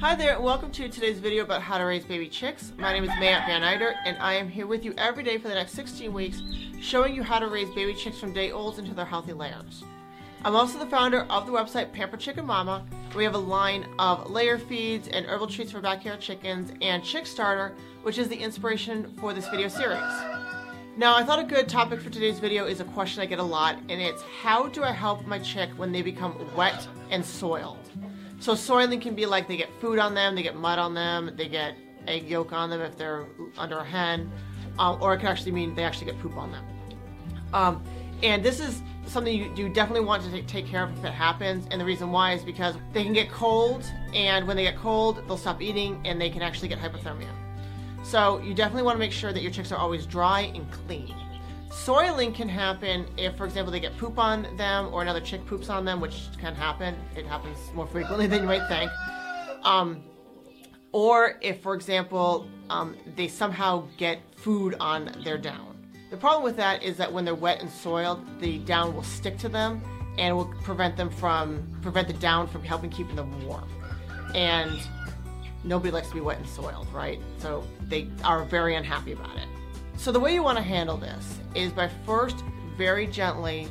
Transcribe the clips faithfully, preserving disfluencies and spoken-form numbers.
Hi there, and welcome to today's video about how to raise baby chicks. My name is Matt Van Eyder, and I am here with you every day for the next sixteen weeks, showing you how to raise baby chicks from day olds into their healthy layers. I'm also the founder of the website Pampered Chicken Mama. We have a line of layer feeds and herbal treats for backyard chickens, and Chick Starter, which is the inspiration for this video series. Now, I thought a good topic for today's video is a question I get a lot, and it's how do I help my chick when they become wet and soiled? So soiling can be like they get food on them, they get mud on them, they get egg yolk on them if they're under a hen, um, or it can actually mean they actually get poop on them. Um, and this is something you, you definitely want to take, take care of if it happens, and the reason why is because they can get cold, and when they get cold, they'll stop eating, and they can actually get hypothermia. So you definitely want to make sure that your chicks are always dry and clean. Soiling can happen if, for example, they get poop on them or another chick poops on them, which can happen. It happens more frequently than you might think. Um, or if, for example, um, they somehow get food on their down. The problem with that is that when they're wet and soiled, the down will stick to them and will prevent them from, prevent the down from helping keeping them warm. And nobody likes to be wet and soiled, right? So they are very unhappy about it. So the way you want to handle this is by first very gently,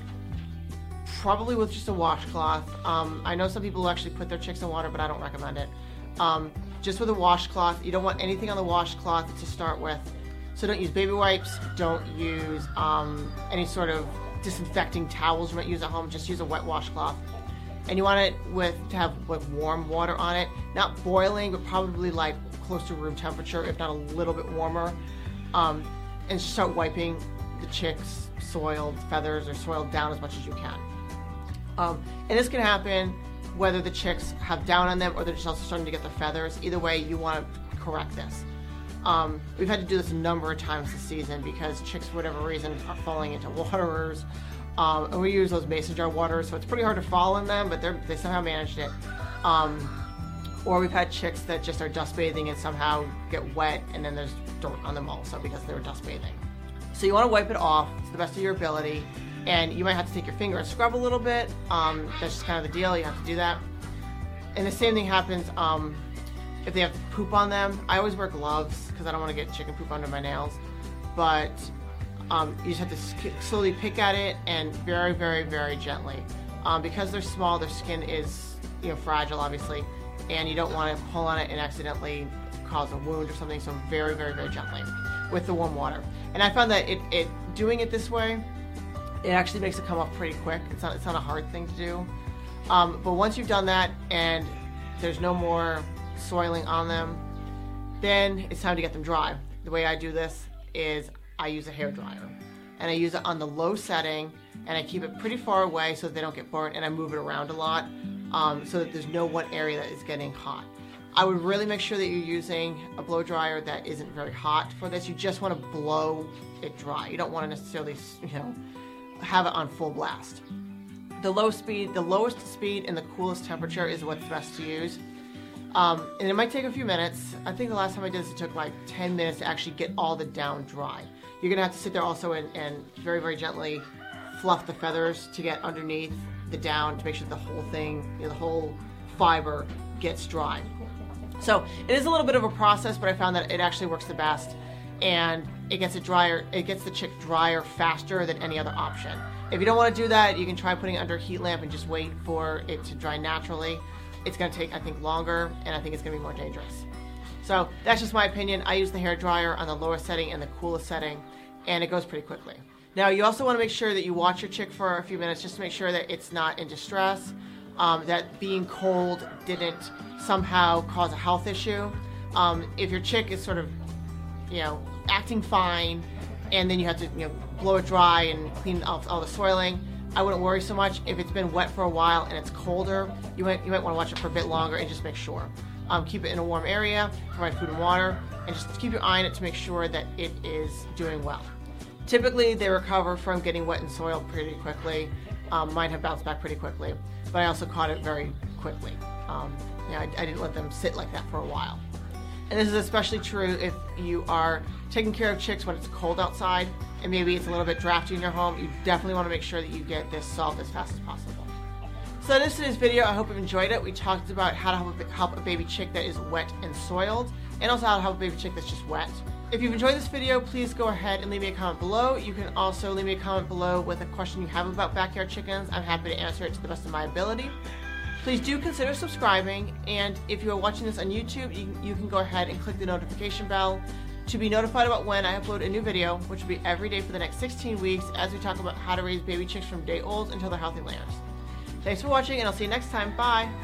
probably with just a washcloth. Um, I know some people will actually put their chicks in water, but I don't recommend it. Um, just with a washcloth. You don't want anything on the washcloth to start with. So don't use baby wipes. Don't use um, any sort of disinfecting towels you might use at home. Just use a wet washcloth. And you want it with to have like warm water on it. Not boiling, but probably like close to room temperature, if not a little bit warmer. Um, and just start wiping the chicks' soiled feathers or soiled down as much as you can. Um, and this can happen whether the chicks have down on them or they're just also starting to get their feathers. Either way, you want to correct this. Um, we've had to do this a number of times this season because chicks, for whatever reason, are falling into waterers. Um, and we use those mason jar waters, so it's pretty hard to fall in them, but they're, they somehow managed it. Um, or we've had chicks that just are dust bathing and somehow get wet, and then there's dirt on them also because they were dust bathing. So you want to wipe it off to the best of your ability, and you might have to take your finger and scrub a little bit. Um, that's just kind of the deal. You have to do that. And the same thing happens um, if they have poop on them. I always wear gloves because I don't want to get chicken poop under my nails, but um, you just have to slowly pick at it and very, very, very gently. Um, because they're small, their skin is you know fragile, obviously, and you don't want to pull on it and accidentally cause a wound or something, so very, very, very gently with the warm water. And I found that it, it doing it this way, it actually makes it come off pretty quick. It's not, it's not a hard thing to do. Um, but once you've done that and there's no more soiling on them, then it's time to get them dry. The way I do this is I use a hair dryer, and I use it on the low setting, and I keep it pretty far away so that they don't get burnt, and I move it around a lot. Um, so that there's no one area that is getting hot. I would really make sure that you're using a blow dryer that isn't very hot for this. You just want to blow it dry. You don't want to necessarily, you know, have it on full blast. The low speed, the lowest speed and the coolest temperature is what's best to use. Um, and it might take a few minutes. I think the last time I did this, it took like ten minutes to actually get all the down dry. You're gonna have to sit there also and, and very, very gently fluff the feathers to get underneath the down to make sure the whole thing, you know, the whole fiber gets dry. So it is a little bit of a process, but I found that it actually works the best, and it gets it drier. It gets the chick drier faster than any other option. If you don't want to do that, you can try putting it under a heat lamp and just wait for it to dry naturally. It's going to take, I think, longer, and I think it's going to be more dangerous. So that's just my opinion. I use the hair dryer on the lowest setting and the coolest setting, and it goes pretty quickly. Now, you also want to make sure that you watch your chick for a few minutes just to make sure that it's not in distress, um, that being cold didn't somehow cause a health issue. Um, if your chick is sort of, you know, acting fine, and then you have to, you know, blow it dry and clean off all the soiling, I wouldn't worry so much. If it's been wet for a while and it's colder, you might, you might want to watch it for a bit longer and just make sure. Um, keep it in a warm area, provide food and water, and just keep your eye on it to make sure that it is doing well. Typically, they recover from getting wet and soiled pretty quickly. Um, mine have bounced back pretty quickly, but I also caught it very quickly. Um, you know, I, I didn't let them sit like that for a while. And this is especially true if you are taking care of chicks when it's cold outside and maybe it's a little bit drafty in your home. You definitely want to make sure that you get this solved as fast as possible. So that is today's video. I hope you've enjoyed it. We talked about how to help a, help a baby chick that is wet and soiled, and also how to help a baby chick that's just wet. If you've enjoyed this video, please go ahead and leave me a comment below. You can also leave me a comment below with a question you have about backyard chickens. I'm happy to answer it to the best of my ability. Please do consider subscribing, and if you are watching this on YouTube, you, you can go ahead and click the notification bell to be notified about when I upload a new video, which will be every day for the next sixteen weeks as we talk about how to raise baby chicks from day old until they're healthy layers. Thanks for watching, and I'll see you next time. Bye!